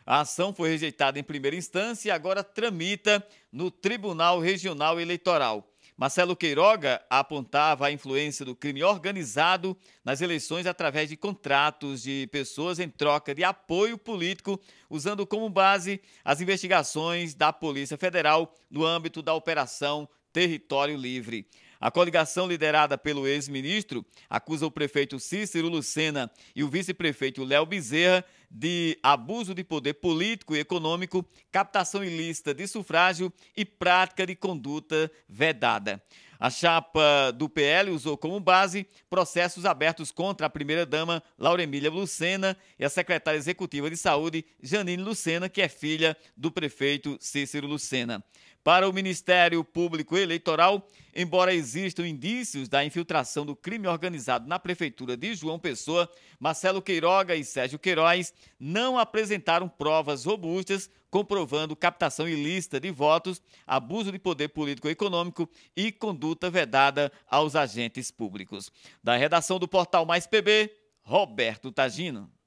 A ação foi rejeitada em primeira instância e agora tramita no Tribunal Regional Eleitoral. Marcelo Queiroga apontava a influência do crime organizado nas eleições através de contratos de pessoas em troca de apoio político, usando como base as investigações da Polícia Federal no âmbito da Operação Território Livre. A coligação liderada pelo ex-ministro acusa o prefeito Cícero Lucena e o vice-prefeito Léo Bezerra de abuso de poder político e econômico, captação ilícita de sufrágio e prática de conduta vedada. A chapa do PL usou como base processos abertos contra a primeira-dama Laura Emília Lucena e a secretária executiva de saúde Janine Lucena, que é filha do prefeito Cícero Lucena. Para o Ministério Público Eleitoral, embora existam indícios da infiltração do crime organizado na Prefeitura de João Pessoa, Marcelo Queiroga e Sérgio Queiroz não apresentaram provas robustas comprovando captação ilícita de votos, abuso de poder político e econômico e conduta vedada aos agentes públicos. Da redação do portal Mais PB, Roberto Tagino.